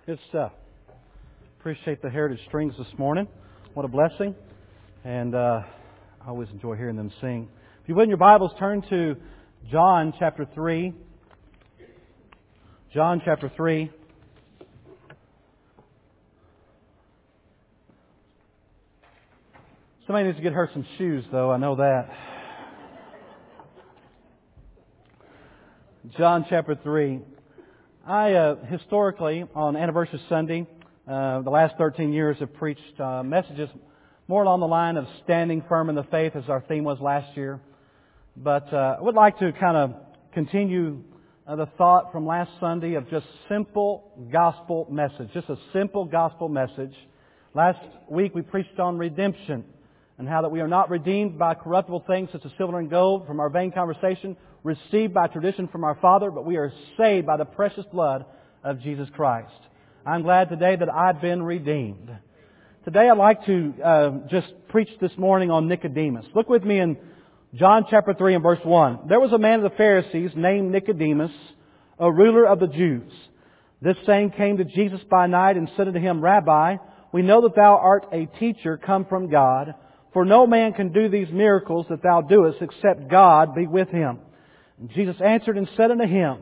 Good stuff. Appreciate the Heritage Strings this morning. What a blessing. And I always enjoy hearing them sing. If you would in your Bibles, turn to John chapter 3. John chapter 3. Somebody needs to get her some shoes, though. I know that. John chapter 3. I historically, on Anniversary Sunday, the last 13 years have preached messages more along the line of standing firm in the faith, as our theme was last year. But I would like to kind of continue the thought from last Sunday of just simple gospel message. Just a simple gospel message. Last week we preached on redemption and how that we are not redeemed by corruptible things such as silver and gold from our vain conversation, received by tradition from our Father, but we are saved by the precious blood of Jesus Christ. I'm glad today that I've been redeemed. Today I'd like to just preach this morning on Nicodemus. Look with me in John chapter 3 and verse 1. There was a man of the Pharisees named Nicodemus, a ruler of the Jews. This same came to Jesus by night and said unto Him, Rabbi, we know that Thou art a teacher come from God, for no man can do these miracles that Thou doest except God be with him. And Jesus answered and said unto him,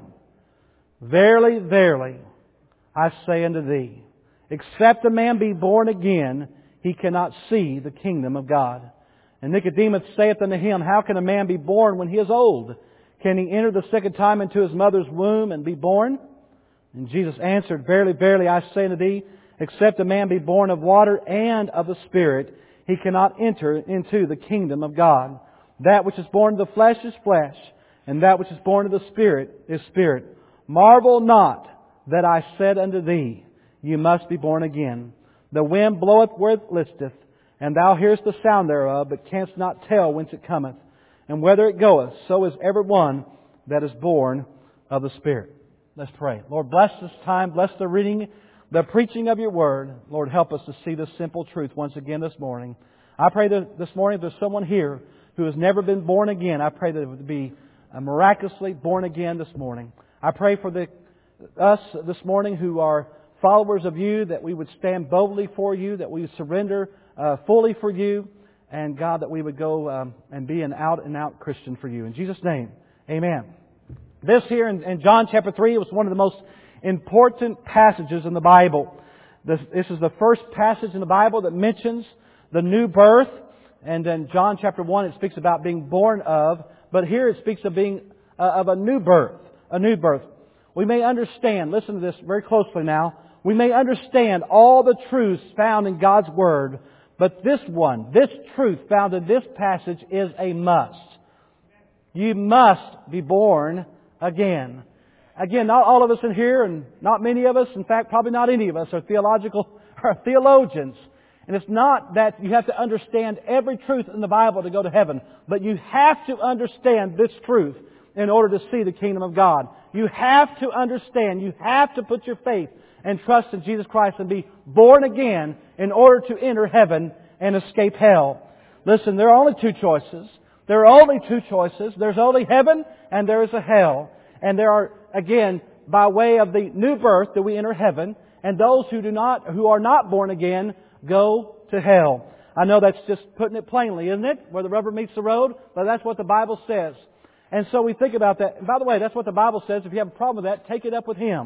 Verily, verily, I say unto thee, except a man be born again, he cannot see the kingdom of God. And Nicodemus saith unto him, How can a man be born when he is old? Can he enter the second time into his mother's womb and be born? And Jesus answered, Verily, verily, I say unto thee, except a man be born of water and of the Spirit, he cannot enter into the kingdom of God. That which is born of the flesh is flesh, and that which is born of the Spirit is spirit. Marvel not that I said unto thee, You must be born again. The wind bloweth where it listeth, and thou hearest the sound thereof, but canst not tell whence it cometh, and whither it goeth. So is every one that is born of the Spirit. Let's pray. Lord, bless this time. Bless the reading, the preaching of Your Word. Lord, help us to see this simple truth once again this morning. I pray that this morning if there's someone here who has never been born again, I pray that it would be miraculously born again this morning. I pray for us this morning who are followers of You, that we would stand boldly for You, that we would surrender fully for You, and God, that we would go and be an out-and-out Christian for You. In Jesus' name, amen. This here in John chapter 3 was one of the most important passages in the Bible. This is the first passage in the Bible that mentions the new birth. And in John chapter 1 it speaks about being born of, but here it speaks of being of a new birth. A new birth. We may understand, listen to this very closely now, we may understand all the truths found in God's Word, but this truth found in this passage is a must. You must be born again. Again, not all of us in here, and not many of us, in fact, probably not any of us, are theologians. And it's not that you have to understand every truth in the Bible to go to heaven, but you have to understand this truth in order to see the kingdom of God. You have to understand, you have to put your faith and trust in Jesus Christ and be born again in order to enter heaven and escape hell. Listen, there are only two choices. There are only two choices. There's only heaven and there is a hell. And there are, again, by way of the new birth that we enter heaven, and those who are not born again go to hell. I know that's just putting it plainly, isn't it? Where the rubber meets the road, but that's what the Bible says. And so we think about that. And by the way, that's what the Bible says. If you have a problem with that, take it up with Him.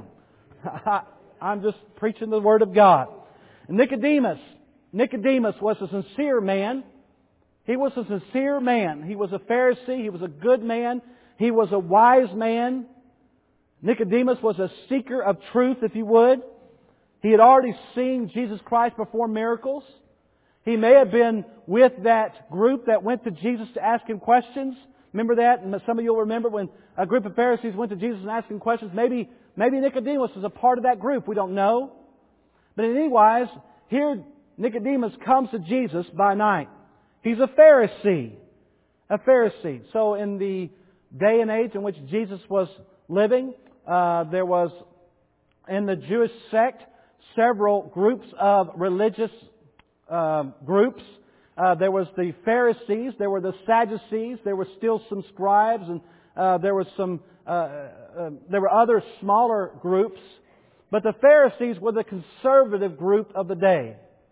I'm just preaching the Word of God. Nicodemus was a sincere man. He was a sincere man. He was a Pharisee. He was a good man. He was a wise man. Nicodemus was a seeker of truth, if you would. He had already seen Jesus Christ perform miracles. He may have been with that group that went to Jesus to ask Him questions. Remember that? And some of you will remember when a group of Pharisees went to Jesus and asked Him questions. Maybe Nicodemus was a part of that group. We don't know. But anyways, here Nicodemus comes to Jesus by night. He's a Pharisee. A Pharisee. So in the day and age in which Jesus was living, there was in the Jewish sect several groups of religious groups. There was the Pharisees, there were the Sadducees, there were still some scribes, and there were other smaller groups But the Pharisees were the conservative group of the day.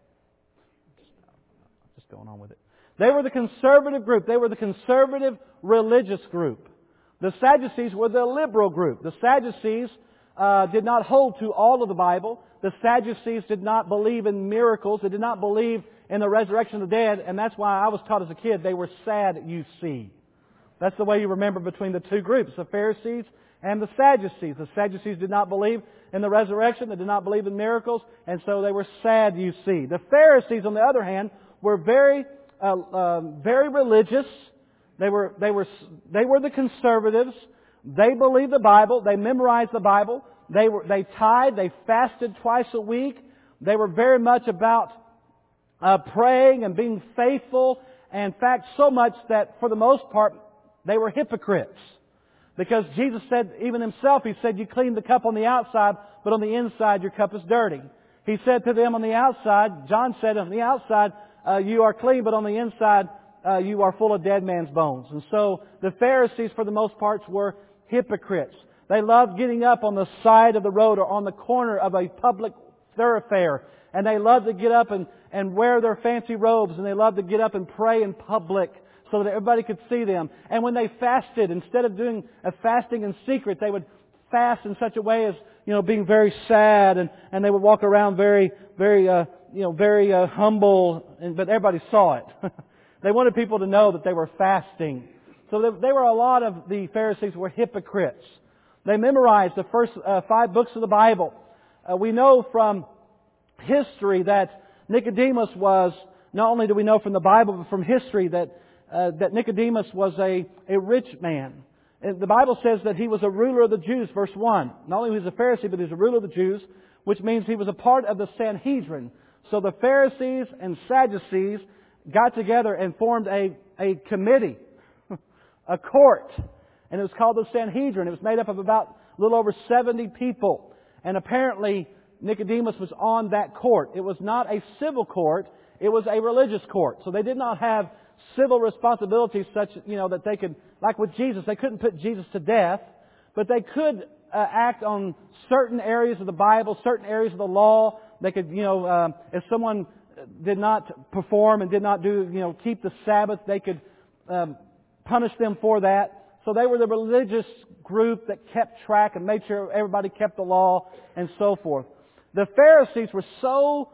Just going on with it. They were the conservative group. They were the conservative religious group. The Sadducees were the liberal group. The Sadducees did not hold to all of the Bible. The Sadducees did not believe in miracles. They did not believe in the resurrection of the dead. And that's why I was taught as a kid, they were sad, you see. That's the way you remember between the two groups, the Pharisees and the Sadducees. The Sadducees did not believe in the resurrection. They did not believe in miracles. And so they were sad, you see. The Pharisees, on the other hand, were very religious. They were the conservatives. They believed the Bible. They memorized the Bible. They tithed. They fasted twice a week. They were very much about praying and being faithful. And in fact, so much that for the most part, they were hypocrites. Because Jesus said, even Himself, He said, you clean the cup on the outside, but on the inside your cup is dirty. He said to them on the outside, John said, on the outside you are clean, but on the inside you are full of dead man's bones. And so the Pharisees, for the most part, were hypocrites. They loved getting up on the side of the road or on the corner of a public thoroughfare. And they loved to get up and wear their fancy robes. And they loved to get up and pray in public so that everybody could see them. And when they fasted, instead of doing a fasting in secret, they would fast in such a way as, being very sad. And they would walk around very humble. But everybody saw it. They wanted people to know that they were fasting. So they were, a lot of the Pharisees were hypocrites. They memorized the first 5 books of the Bible. We know from history that Nicodemus was, not only do we know from the Bible, but from history that Nicodemus was a rich man. And the Bible says that he was a ruler of the Jews, verse 1. Not only was he a Pharisee, but he was a ruler of the Jews, which means he was a part of the Sanhedrin. So the Pharisees and Sadducees got together and formed a committee, a court, and it was called the Sanhedrin. It was made up of about a little over 70 people. And apparently Nicodemus was on that court. It was not a civil court, it was a religious court. So they did not have civil responsibilities such, that they could, like with Jesus, they couldn't put Jesus to death, but they could act on certain areas of the Bible, certain areas of the law. They could, if someone did not perform and did not do, keep the Sabbath, they could punish them for that. So they were the religious group that kept track and made sure everybody kept the law and so forth. The Pharisees were so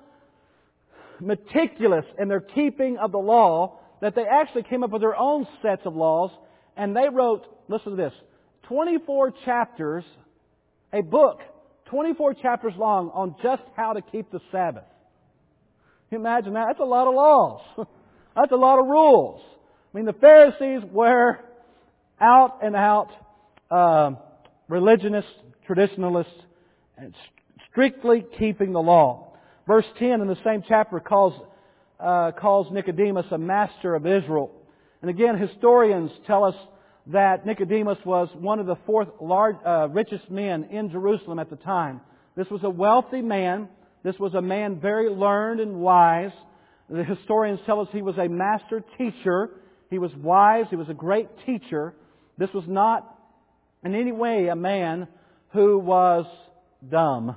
meticulous in their keeping of the law that they actually came up with their own sets of laws, and they wrote, listen to this, 24 chapters, a book, 24 chapters long on just how to keep the Sabbath. Can you imagine that? That's a lot of laws. That's a lot of rules. I mean, the Pharisees were out and out religionists, traditionalists, and strictly keeping the law. Verse 10 in the same chapter calls Nicodemus a master of Israel. And again, historians tell us that Nicodemus was one of the 4th richest men in Jerusalem at the time. This was a wealthy man. This was a man very learned and wise. The historians tell us he was a master teacher. He was wise. He was a great teacher. This was not in any way a man who was dumb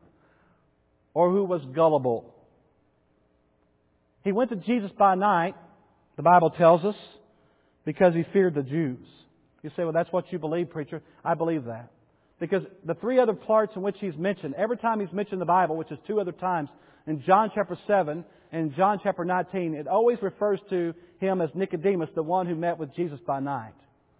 or who was gullible. He went to Jesus by night, the Bible tells us, because he feared the Jews. You say, well, that's what you believe, preacher. I believe that. Because the 3 other parts in which he's mentioned, every time he's mentioned in the Bible, which is 2 other times, in John chapter 7 and John chapter 19, it always refers to him as Nicodemus, the one who met with Jesus by night.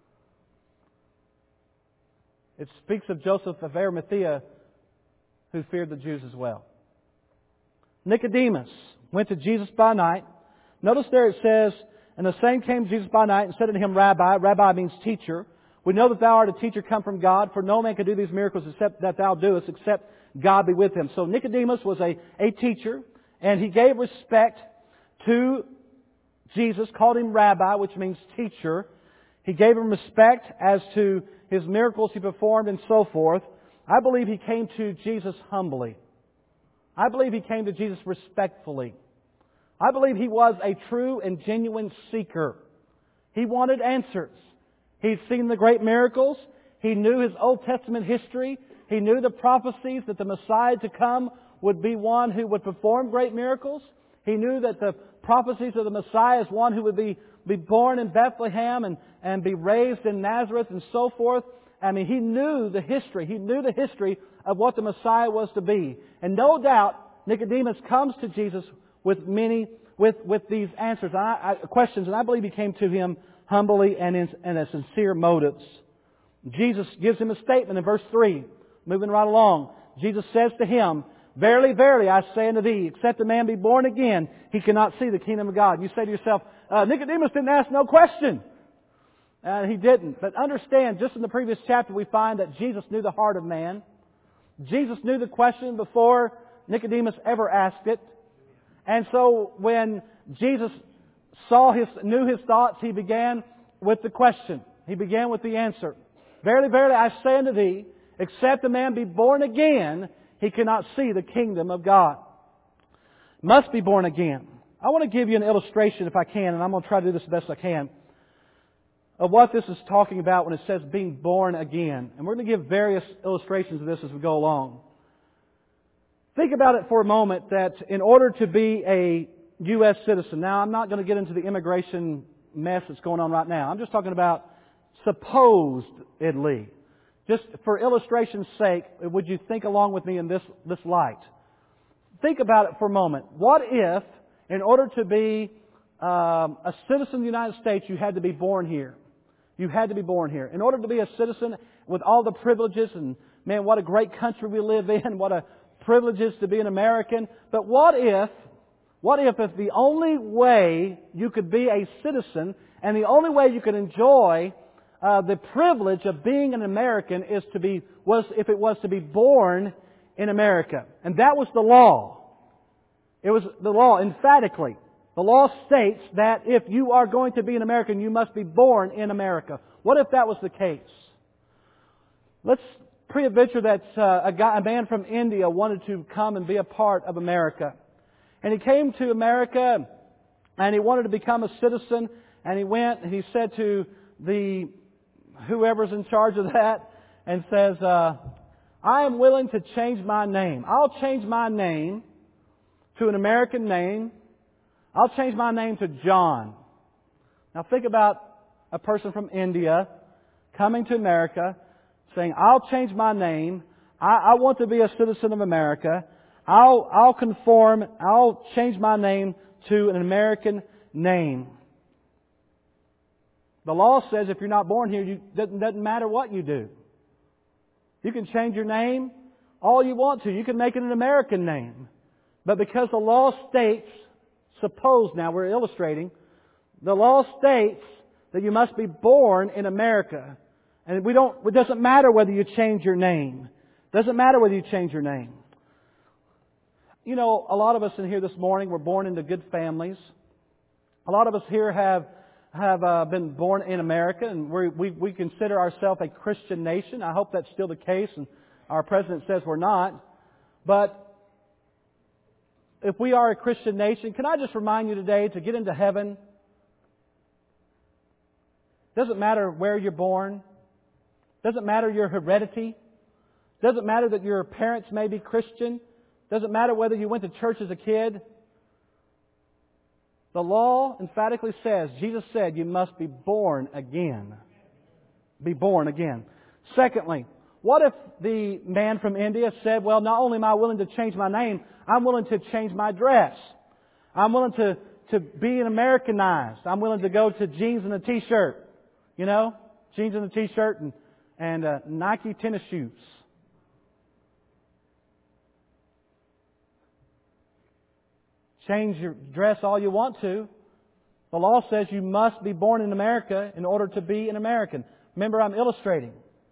It speaks of Joseph of Arimathea, who feared the Jews as well. Nicodemus went to Jesus by night. Notice there it says, and the same came to Jesus by night and said unto him, Rabbi. Rabbi means teacher. We know that thou art a teacher come from God, for no man can do these miracles except that thou doest, except God be with him. So Nicodemus was a teacher, and he gave respect to Jesus, called him Rabbi, which means teacher. He gave him respect as to his miracles he performed and so forth. I believe he came to Jesus humbly. I believe he came to Jesus respectfully. I believe he was a true and genuine seeker. He wanted answers. He'd seen the great miracles. He knew his Old Testament history. He knew the prophecies that the Messiah to come would be one who would perform great miracles. He knew that the prophecies of the Messiah is one who would be born in Bethlehem and be raised in Nazareth and so forth. I mean, he knew the history. He knew the history of what the Messiah was to be. And no doubt, Nicodemus comes to Jesus with these answers, questions, and I believe he came to Him humbly and in a sincere motives. Jesus gives him a statement in verse 3, moving right along. Jesus says to him, "Verily, verily, I say unto thee, except a man be born again, he cannot see the kingdom of God." And you say to yourself, Nicodemus didn't ask no question. He didn't. But understand, just in the previous chapter, we find that Jesus knew the heart of man. Jesus knew the question before Nicodemus ever asked it. And so when Jesus knew his thoughts, He began with the question. He began with the answer. "Verily, verily, I say unto thee, except a man be born again, he cannot see the kingdom of God." Must be born again. I want to give you an illustration if I can, and I'm going to try to do this the best I can, of what this is talking about when it says being born again. And we're going to give various illustrations of this as we go along. Think about it for a moment that in order to be a U.S. citizen, now I'm not going to get into the immigration mess that's going on right now. I'm just talking about supposedly. Just for illustration's sake, would you think along with me in this light? Think about it for a moment. What if, in order to be a citizen of the United States, you had to be born here? You had to be born here. In order to be a citizen with all the privileges, and man, what a great country we live in, what a privilege it is to be an American. But what if the only way you could be a citizen and the only way you could enjoy the privilege of being an American was if it was to be born in America? And that was the law. It was the law, emphatically. The law states that if you are going to be an American, you must be born in America. What if that was the case? Let's pre-adventure that a man from India wanted to come and be a part of America. And he came to America and he wanted to become a citizen, and he went and he said to whoever's in charge of that, and says, "I am willing to change my name. I'll change my name to an American name. I'll change my name to John." Now think about a person from India coming to America saying, "I'll change my name. I want to be a citizen of America. I'll conform. I'll change my name to an American name." The law says if you're not born here, it doesn't matter what you do. You can change your name all you want to. You can make it an American name. But because the law states, suppose now we're illustrating, the law states that you must be born in America. And it doesn't matter whether you change your name. It doesn't matter whether you change your name. You know, a lot of us in here this morning were born into good families. A lot of us here have been born in America, and we consider ourselves a Christian nation. I hope that's still the case, and our president says we're not. But if we are a Christian nation, can I just remind you today, to get into heaven, doesn't matter where you're born. Doesn't matter your heredity. Doesn't matter that your parents may be Christian. Doesn't matter whether you went to church as a kid. The law emphatically says, Jesus said, you must be born again. Be born again. Secondly, what if the man from India said, well, not only am I willing to change my name, I'm willing to change my dress. I'm willing to be an Americanized. I'm willing to go to jeans and a t-shirt. You know, jeans and a t-shirt and Nike tennis shoes. Change your dress all you want to. The law says you must be born in America in order to be an American. Remember, I'm illustrating.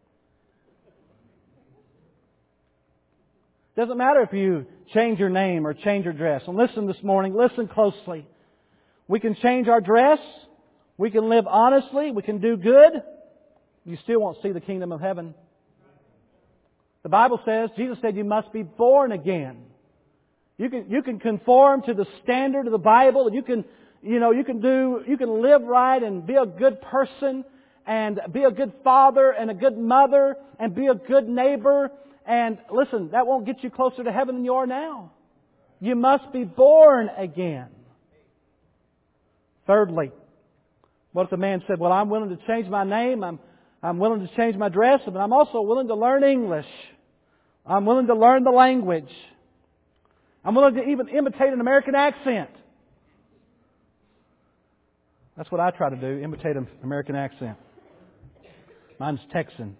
Doesn't matter if you change your name or change your dress. And listen this morning, listen closely. We can change our dress. We can live honestly. We can do good. You still won't see the kingdom of heaven. The Bible says, Jesus said, you must be born again. You can conform to the standard of the Bible. You can live right and be a good person and be a good father and a good mother and be a good neighbor And listen, that won't get you closer to heaven than you are now. You must be born again. Thirdly, what if the man said, well, I'm willing to change my name, I'm willing to change my dress, but I'm also willing to learn English. I'm willing to learn the language. I'm willing to even imitate an American accent. That's what I try to do, imitate an American accent. Mine's Texan.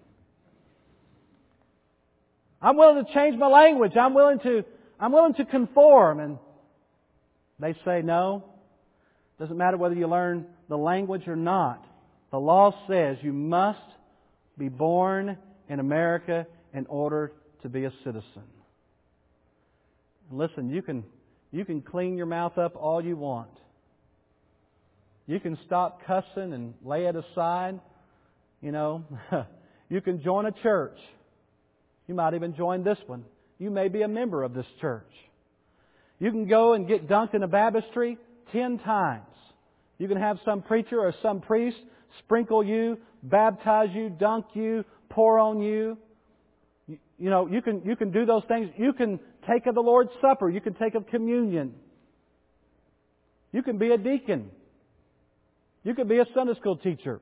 I'm willing to change my language. I'm willing to conform. And they say, no, doesn't matter whether you learn the language or not. The law says you must be born in America in order to be a citizen. And listen, you can clean your mouth up all you want. You can stop cussing and lay it aside. You know, you can join a church. You might even join this one. You may be a member of this church. You can go and get dunked in a baptistry 10 times. You can have some preacher or some priest sprinkle you, baptize you, dunk you, pour on you. You know, you can do those things. You can take of the Lord's Supper. You can take of communion. You can be a deacon. You can be a Sunday school teacher.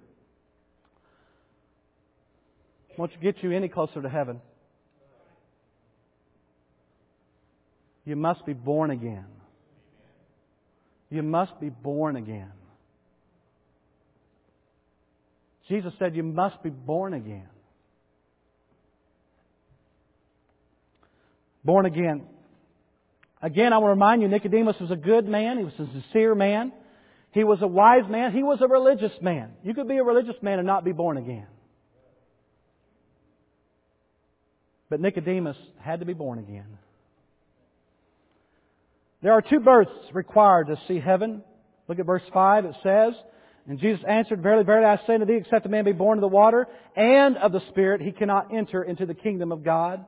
Won't you get you any closer to heaven? You must be born again. You must be born again. Jesus said you must be born again. Born again. Again, I want to remind you, Nicodemus was a good man. He was a sincere man. He was a wise man. He was a religious man. You could be a religious man and not be born again. But Nicodemus had to be born again. There are 2 births required to see heaven. Look at verse 5. It says, and Jesus answered, verily, verily, I say unto thee, except a man be born of the water and of the Spirit, he cannot enter into the kingdom of God.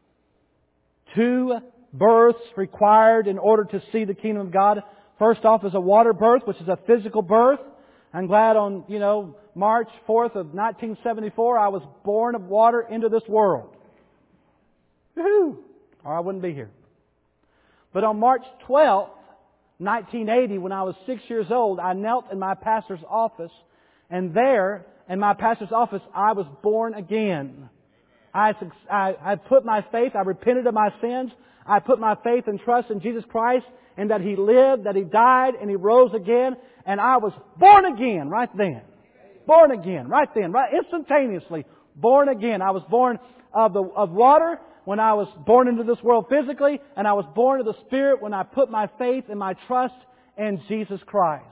2 births required in order to see the kingdom of God. First off is a water birth, which is a physical birth. I'm glad on, March 4th of 1974, I was born of water into this world. Woohoo! Or I wouldn't be here. But on March 12th, 1980, when I was 6 years old, I knelt in my pastor's office, and there, in my pastor's office, I was born again. I put my faith, I repented of my sins, I put my faith and trust in Jesus Christ, and that He lived, that He died, and He rose again, and I was born again right then. Born again right then, right instantaneously. Born again. I was born of water when I was born into this world physically, and I was born of the Spirit when I put my faith and my trust in Jesus Christ.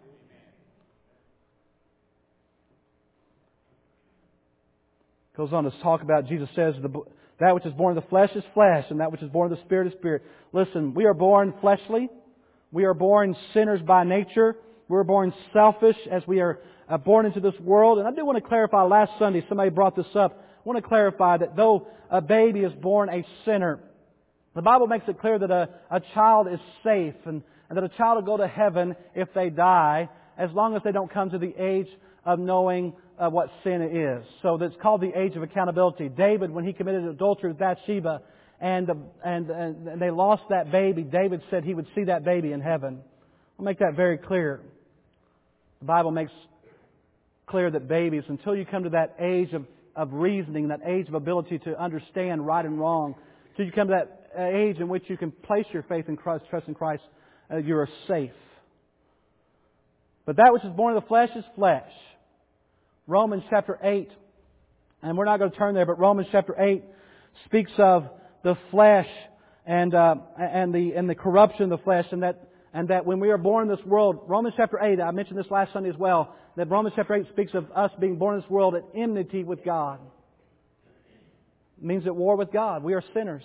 Goes on to talk about, Jesus says, that which is born of the flesh is flesh, and that which is born of the Spirit is spirit. Listen, we are born fleshly. We are born sinners by nature. We're born selfish as we are born into this world. And I do want to clarify, last Sunday somebody brought this up. I want to clarify that though a baby is born a sinner, the Bible makes it clear that a child is safe and that a child will go to heaven if they die, as long as they don't come to the age of knowing what sin is. So that's called the age of accountability. David, when he committed adultery with Bathsheba and they lost that baby, David said he would see that baby in heaven. I'll make that very clear. The Bible makes clear that babies, until you come to that age of reasoning, that age of ability to understand right and wrong, until you come to that age in which you can place your faith in Christ, trust in Christ, you are safe. But that which is born of the flesh is flesh. Romans chapter 8, and we're not going to turn there, but Romans chapter 8 speaks of the flesh and the corruption of the flesh, and that when we are born in this world, Romans chapter 8, I mentioned this last Sunday as well, that Romans chapter 8 speaks of us being born in this world at enmity with God. It means at war with God. We are sinners.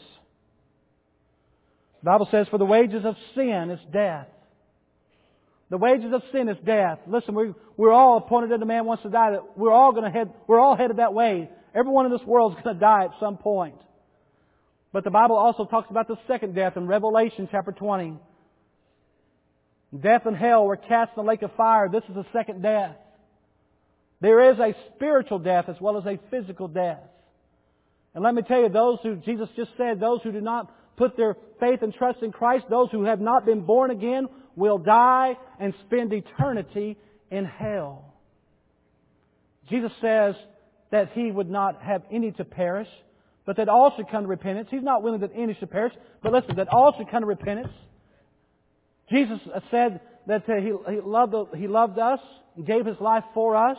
The Bible says, for the wages of sin is death. The wages of sin is death. Listen, we're all appointed unto man once to die. That we're all headed that way. Everyone in this world is going to die at some point. But the Bible also talks about the second death in Revelation chapter 20. Death and hell were cast in the lake of fire. This is the second death. There is a spiritual death as well as a physical death. And let me tell you, those who, Jesus just said, those who do not put their faith and trust in Christ, those who have not been born again, will die and spend eternity in hell. Jesus says that He would not have any to perish, but that all should come to repentance. He's not willing that any should perish, but listen, that all should come to repentance. Jesus said that He loved us and gave His life for us.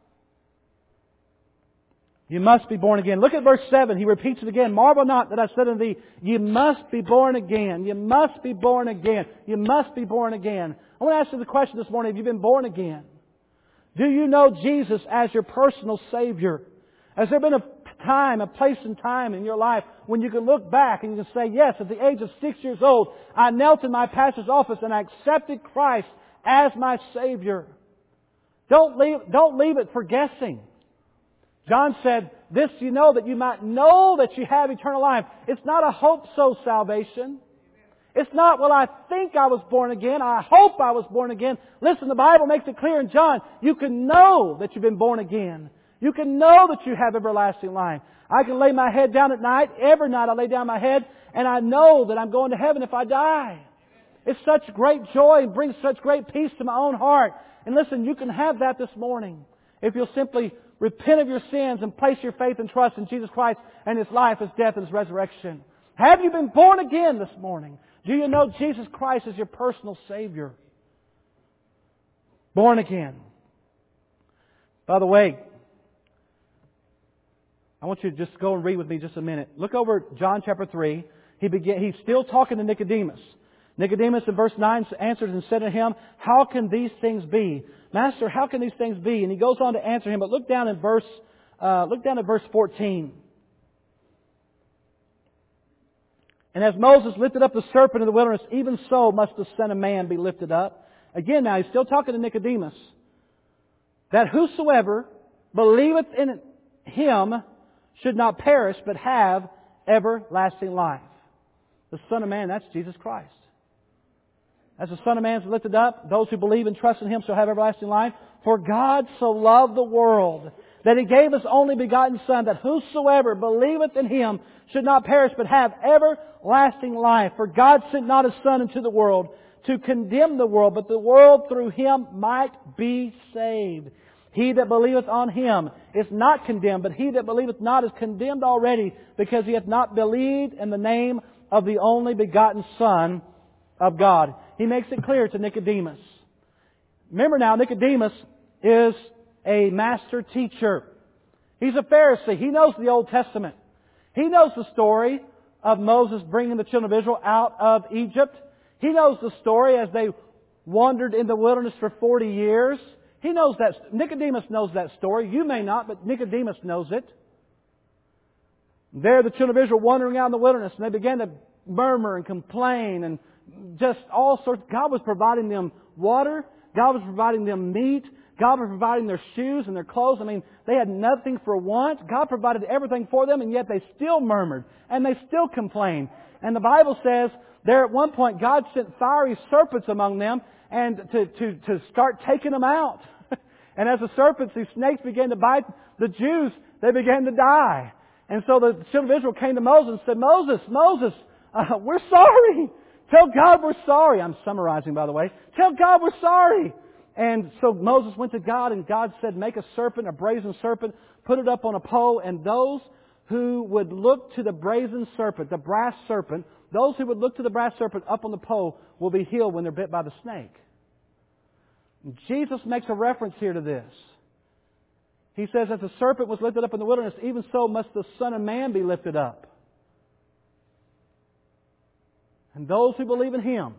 You must be born again. Look at verse 7. He repeats it again. Marvel not that I said unto thee, you must be born again. You must be born again. You must be born again. I want to ask you the question this morning. Have you been born again? Do you know Jesus as your personal Savior? Has there been a place and time in your life when you can look back and you can say, yes, at the age of 6 years old, I knelt in my pastor's office and I accepted Christ as my Savior. Don't leave it for guessing. John said, this you know that you might know that you have eternal life. It's not a hope-so salvation. It's not, well, I think I was born again. I hope I was born again. Listen, the Bible makes it clear in John, you can know that you've been born again. You can know that you have everlasting life. I can lay my head down at night. Every night I lay down my head and I know that I'm going to heaven if I die. It's such great joy and brings such great peace to my own heart. And listen, you can have that this morning if you'll simply repent of your sins and place your faith and trust in Jesus Christ and His life, His death, and His resurrection. Have you been born again this morning? Do you know Jesus Christ as your personal Savior? Born again. By the way, I want you to just go and read with me just a minute. Look over at John chapter 3. He's still talking to Nicodemus. Nicodemus in verse 9 answered and said to Him, how can these things be? Master, how can these things be? And he goes on to answer him, but look down at verse 14. And as Moses lifted up the serpent in the wilderness, even so must the Son of Man be lifted up. Again now, he's still talking to Nicodemus. That whosoever believeth in Him should not perish, but have everlasting life. The Son of Man, that's Jesus Christ. As the Son of Man is lifted up, those who believe and trust in Him shall have everlasting life. For God so loved the world that He gave His only begotten Son, that whosoever believeth in Him should not perish, but have everlasting life. For God sent not His Son into the world to condemn the world, but the world through Him might be saved. He that believeth on Him is not condemned, but he that believeth not is condemned already, because he hath not believed in the name of the only begotten Son of God. He makes it clear to Nicodemus. Remember now, Nicodemus is a master teacher. He's a Pharisee. He knows the Old Testament. He knows the story of Moses bringing the children of Israel out of Egypt. He knows the story as they wandered in the wilderness for 40 years. He knows that. Nicodemus knows that story. You may not, but Nicodemus knows it. There the children of Israel wandering out in the wilderness, and they began to murmur and complain and just all sorts. God was providing them water. God was providing them meat. God was providing their shoes and their clothes. I mean, they had nothing for want. God provided everything for them, and yet they still murmured and they still complained. And the Bible says there at one point God sent fiery serpents among them and to start taking them out. And as the serpents, these snakes began to bite the Jews, they began to die. And so the children of Israel came to Moses and said, Moses, we're sorry. Tell God we're sorry. I'm summarizing, by the way. Tell God we're sorry. And so Moses went to God, and God said, make a serpent, a brazen serpent, put it up on a pole, and those who would look to the brazen serpent, the brass serpent, those who would look to the brass serpent up on the pole will be healed when they're bit by the snake. Jesus makes a reference here to this. He says, as the serpent was lifted up in the wilderness, even so must the Son of Man be lifted up. And those who believe in Him,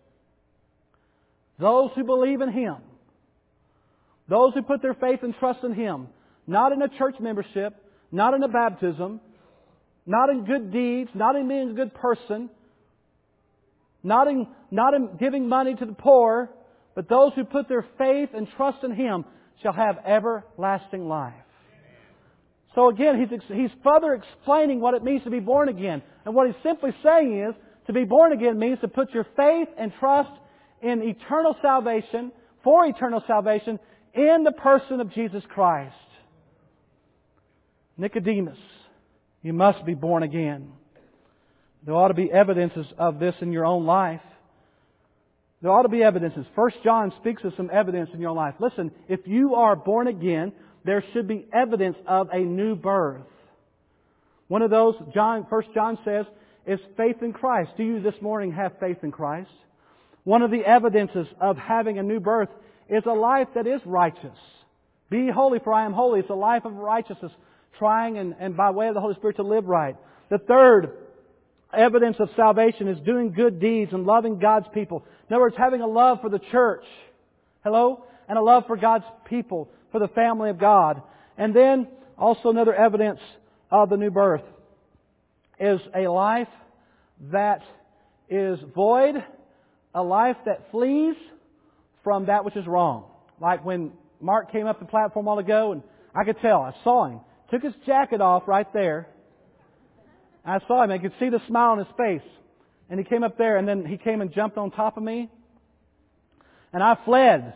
those who believe in Him, those who put their faith and trust in Him, not in a church membership, not in a baptism, not in good deeds, not in being a good person, not in giving money to the poor, but those who put their faith and trust in Him shall have everlasting life. So again, he's further explaining what it means to be born again. And what he's simply saying is, to be born again means to put your faith and trust in eternal salvation, for eternal salvation, in the person of Jesus Christ. Nicodemus, You must be born again. There ought to be evidences of this in your own life. There ought to be evidences. 1 John speaks of some evidence in your life. Listen, if you are born again, there should be evidence of a new birth. One of those, 1 John says, is faith in Christ. Do you this morning have faith in Christ? One of the evidences of having a new birth is a life that is righteous. Be ye holy, for I am holy. It's a life of righteousness, trying and by way of the Holy Spirit to live right. The third evidence of salvation is doing good deeds and loving God's people. In other words, having a love for the church. Hello? And a love for God's people, for the family of God. And then also another evidence of the new birth is a life that is void, a life that flees from that which is wrong. Like when Mark came up the platform a while ago, and I could tell, I saw him. Took his jacket off right there. I saw him. I could see the smile on his face. And he came up there, and then he came and jumped on top of me. And I fled.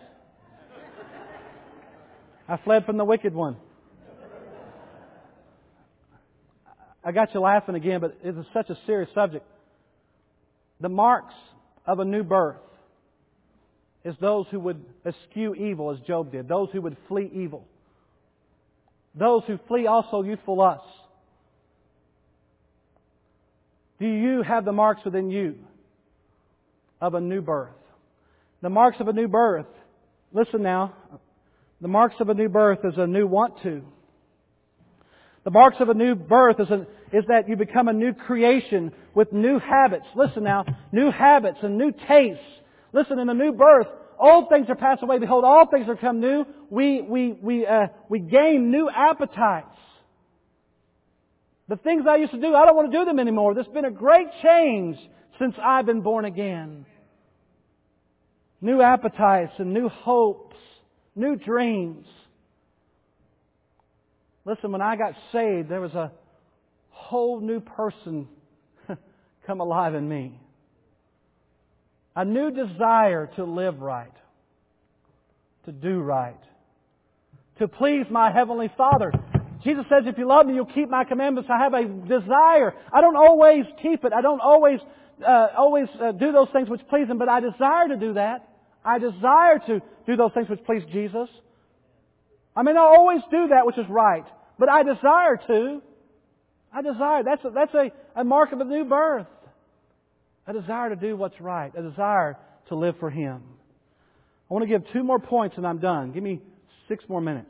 I fled from the wicked one. I got you laughing again, but it is such a serious subject. The marks of a new birth is those who would eschew evil, as Job did. Those who would flee evil. Those who flee also youthful lusts. Do you have the marks within you of a new birth? The marks of a new birth. Listen now. The marks of a new birth is a new want to. The marks of a new birth is that you become a new creation with new habits. Listen now. New habits and new tastes. Listen, in a new birth, old things are passed away. Behold, all things are become new. We gain new appetites. The things I used to do, I don't want to do them anymore. There's been a great change since I've been born again. New appetites and new hopes, new dreams. Listen, when I got saved, there was a whole new person come alive in me. A new desire to live right, to do right, to please my Heavenly Father. Jesus says, if you love me, you'll keep my commandments. I have a desire. I don't always keep it. I don't always do those things which please Him, but I desire to do that. I desire to do those things which please Jesus. I may not always do that which is right, but I desire to. I desire. That's a mark of a new birth. A desire to do what's right. A desire to live for Him. I want to give 2 more points and I'm done. Give me 6 more minutes.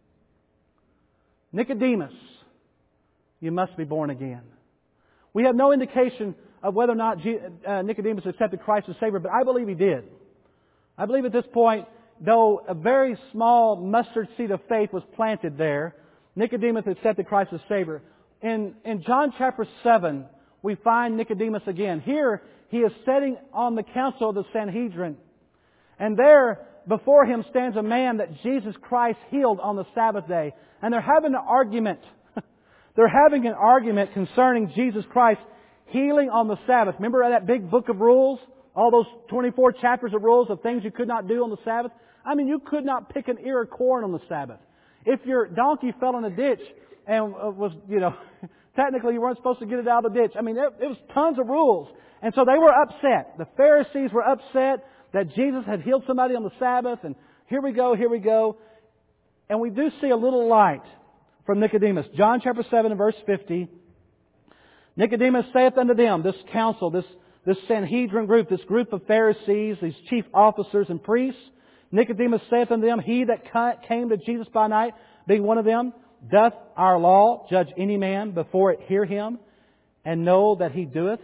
Nicodemus, you must be born again. We have no indication of whether or not Nicodemus accepted Christ as Savior, but I believe he did. I believe at this point, though a very small mustard seed of faith was planted there, Nicodemus accepted Christ as Savior. In John chapter 7, we find Nicodemus again. Here, he is sitting on the council of the Sanhedrin. And there, before him stands a man that Jesus Christ healed on the Sabbath day. And they're having an argument. They're having an argument concerning Jesus Christ healing on the Sabbath. Remember that big book of rules? All those 24 chapters of rules of things you could not do on the Sabbath? I mean, you could not pick an ear of corn on the Sabbath. If your donkey fell in a ditch and was, technically you weren't supposed to get it out of the ditch. I mean, it was tons of rules. And so they were upset. The Pharisees were upset that Jesus had healed somebody on the Sabbath. And here we go. And we do see a little light from Nicodemus. John chapter 7 and verse 50. Nicodemus saith unto them, this council, this Sanhedrin group, this group of Pharisees, these chief officers and priests. Nicodemus saith unto them, he that came to Jesus by night, being one of them, doth our law judge any man before it hear him, and know that he doeth?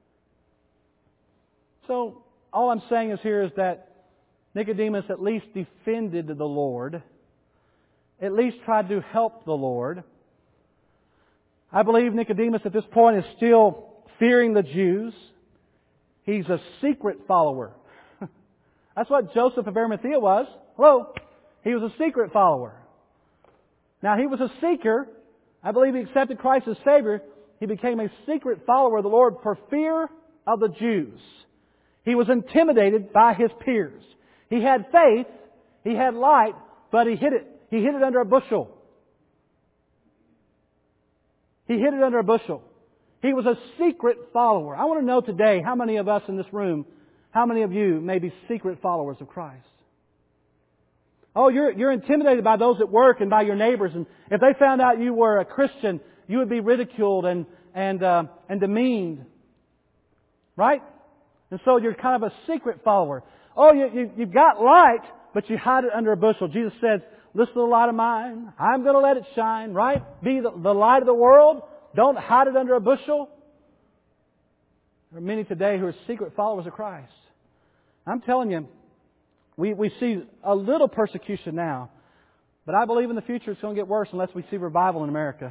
So, all I'm saying is that Nicodemus at least defended the Lord, at least tried to help the Lord. I believe Nicodemus at this point is still fearing the Jews. He's a secret follower. That's what Joseph of Arimathea was. Hello? He was a secret follower. Now, he was a seeker. I believe he accepted Christ as Savior. He became a secret follower of the Lord for fear of the Jews. He was intimidated by his peers. He had faith, he had light, but he hid it. He hid it under a bushel. He hid it under a bushel. He was a secret follower. I want to know today how many of us in this room, how many of you may be secret followers of Christ? Oh, you're intimidated by those at work and by your neighbors, and if they found out you were a Christian, you would be ridiculed and demeaned. Right? And so you're kind of a secret follower. Oh, you've got light, but you hide it under a bushel. Jesus said, listen to the light of mine. I'm going to let it shine, right? Be the light of the world. Don't hide it under a bushel. There are many today who are secret followers of Christ. I'm telling you, we see a little persecution now, but I believe in the future it's going to get worse unless we see revival in America.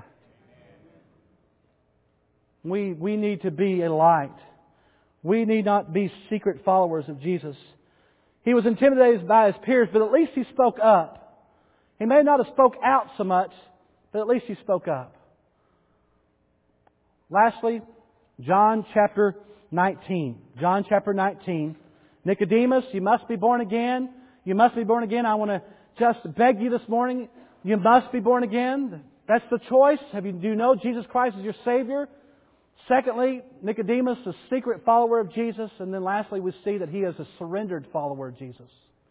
We need to be a light. We need not be secret followers of Jesus. He was intimidated by his peers, but at least he spoke up. He may not have spoke out so much, but at least he spoke up. Lastly, John chapter 19. John chapter 19. Nicodemus, you must be born again. You must be born again. I want to just beg you this morning, you must be born again. That's the choice. Do you know Jesus Christ is your Savior? Secondly, Nicodemus, a secret follower of Jesus. And then lastly, we see that he is a surrendered follower of Jesus.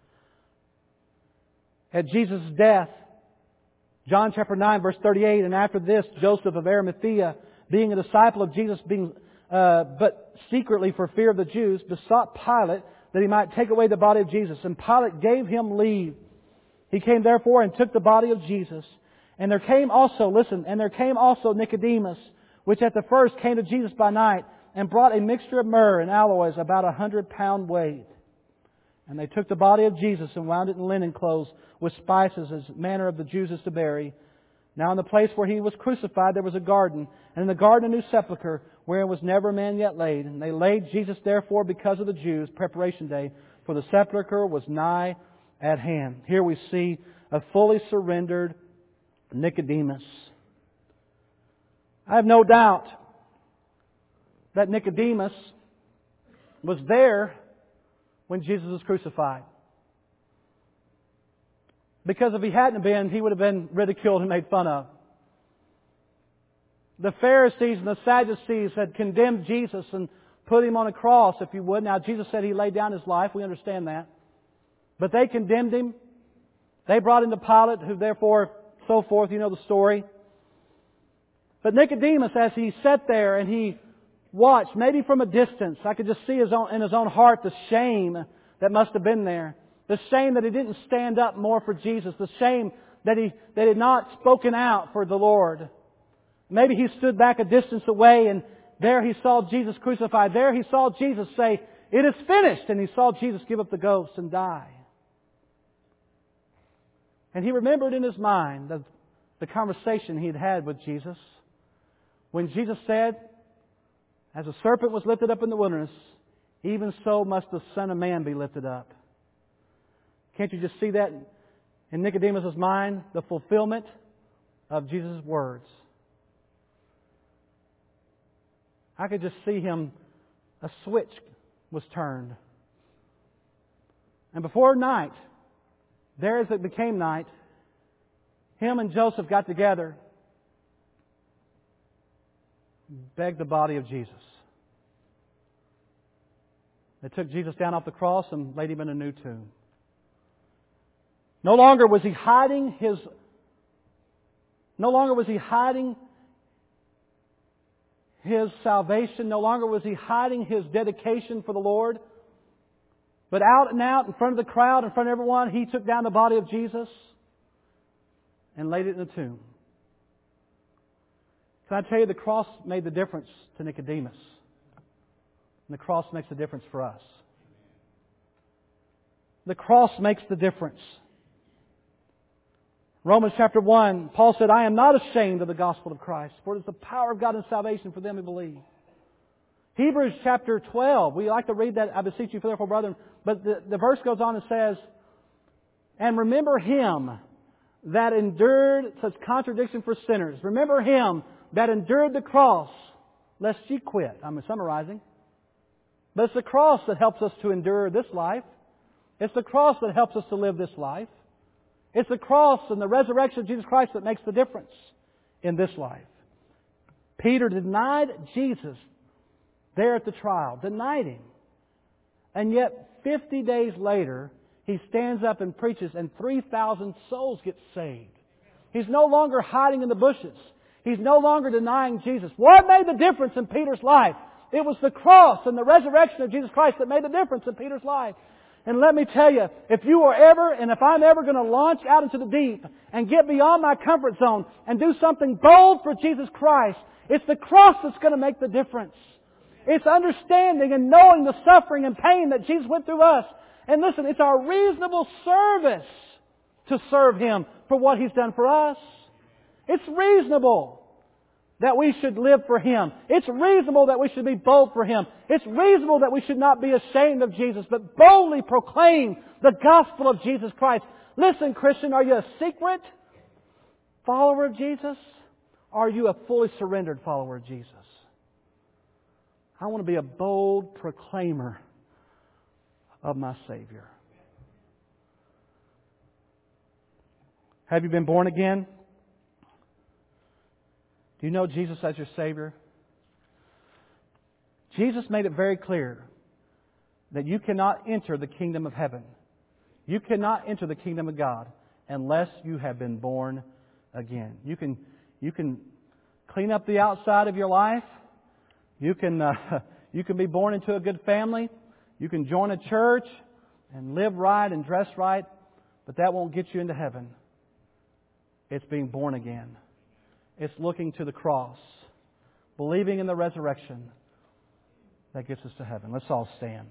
At Jesus' death, John chapter 9, verse 38, and after this, Joseph of Arimathea, being a disciple of Jesus, but secretly for fear of the Jews, besought Pilate that he might take away the body of Jesus. And Pilate gave him leave. He came therefore and took the body of Jesus. And there came also Nicodemus, which at the first came to Jesus by night, and brought a mixture of myrrh and aloes, about 100 pound weight. And they took the body of Jesus and wound it in linen clothes with spices, as manner of the Jews is to bury. Now in the place where he was crucified there was a garden, and in the garden a new sepulchre, wherein was never man yet laid. And they laid Jesus therefore because of the Jews, preparation day, for the sepulchre was nigh at hand. Here we see a fully surrendered Nicodemus. I have no doubt that Nicodemus was there when Jesus was crucified. Because if he hadn't been, he would have been ridiculed and made fun of. The Pharisees and the Sadducees had condemned Jesus and put Him on a cross, if you would. Now, Jesus said He laid down His life. We understand that. But they condemned Him. They brought Him to Pilate, who therefore, so forth, you know the story. But Nicodemus, as he sat there and he watched, maybe from a distance, I could just see in his own heart the shame that must have been there. The shame that he didn't stand up more for Jesus. The shame that he had not spoken out for the Lord. Maybe he stood back a distance away and there he saw Jesus crucified. There he saw Jesus say, "It is finished." And he saw Jesus give up the ghost and die. And he remembered in his mind the conversation he had had with Jesus. When Jesus said, "As a serpent was lifted up in the wilderness, even so must the Son of Man be lifted up." Can't you just see that in Nicodemus' mind? The fulfillment of Jesus' words. I could just see him, a switch was turned. And before night, there as it became night, him and Joseph got together, begged the body of Jesus. They took Jesus down off the cross and laid Him in a new tomb. No longer was he hiding his salvation. No longer was he hiding his dedication for the Lord. But out and out in front of the crowd, in front of everyone, he took down the body of Jesus and laid it in the tomb. Can I tell you, the cross made the difference to Nicodemus. And the cross makes the difference for us. The cross makes the difference. Romans chapter 1, Paul said, "I am not ashamed of the gospel of Christ, for it is the power of God and salvation for them who believe." Hebrews chapter 12, we like to read that, "I beseech you therefore, brethren," but the verse goes on and says, "And remember Him that endured such contradiction for sinners. Remember Him that endured the cross, lest ye quit." I'm summarizing. But it's the cross that helps us to endure this life. It's the cross that helps us to live this life. It's the cross and the resurrection of Jesus Christ that makes the difference in this life. Peter denied Jesus there at the trial, denied Him. And yet, 50 days later, he stands up and preaches, and 3,000 souls get saved. He's no longer hiding in the bushes. He's no longer denying Jesus. What made the difference in Peter's life? It was the cross and the resurrection of Jesus Christ that made the difference in Peter's life. And let me tell you, if you are ever, and if I'm ever going to launch out into the deep and get beyond my comfort zone and do something bold for Jesus Christ, it's the cross that's going to make the difference. It's understanding and knowing the suffering and pain that Jesus went through us. And listen, it's our reasonable service to serve Him for what He's done for us. It's reasonable that we should live for Him. It's reasonable that we should be bold for Him. It's reasonable that we should not be ashamed of Jesus, but boldly proclaim the gospel of Jesus Christ. Listen, Christian, are you a secret follower of Jesus? Or are you a fully surrendered follower of Jesus? I want to be a bold proclaimer of my Savior. Have you been born again? Do you know Jesus as your Savior? Jesus made it very clear that you cannot enter the kingdom of heaven. You cannot enter the kingdom of God unless you have been born again. You can clean up the outside of your life. You can be born into a good family. You can join a church and live right and dress right, but that won't get you into heaven. It's being born again. It's looking to the cross, believing in the resurrection that gets us to heaven. Let's all stand.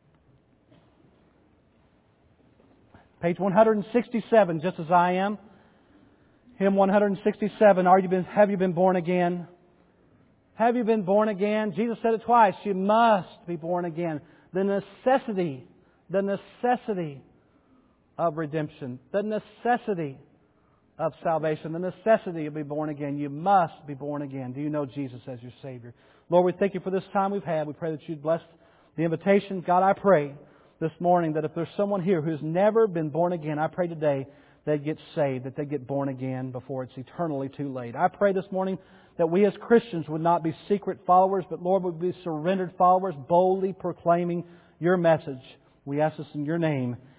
Page 167, just as I am. Hymn 167, have you been born again? Have you been born again? Jesus said it twice. You must be born again. The necessity of redemption, the necessity of salvation, the necessity of being born again. You must be born again. Do you know Jesus as your Savior? Lord, we thank You for this time we've had. We pray that You'd bless the invitation. God, I pray this morning that if there's someone here who's never been born again, I pray today they'd get saved, that they get born again before it's eternally too late. I pray this morning that we as Christians would not be secret followers, but Lord, would be surrendered followers, boldly proclaiming Your message. We ask this in Your name.